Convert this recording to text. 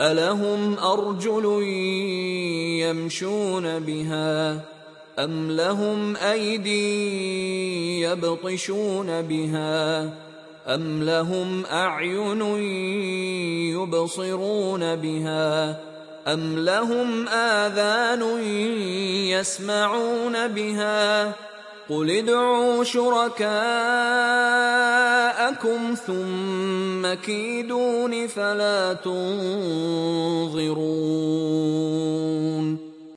ألهم أرجل يمشون بها أم لهم أيدي يبطشون بها أم لهم أعين يبصرون بها أم لهم آذان يسمعون بها قل ادعوا شركاءكم ثم كيدون فلا تنظرون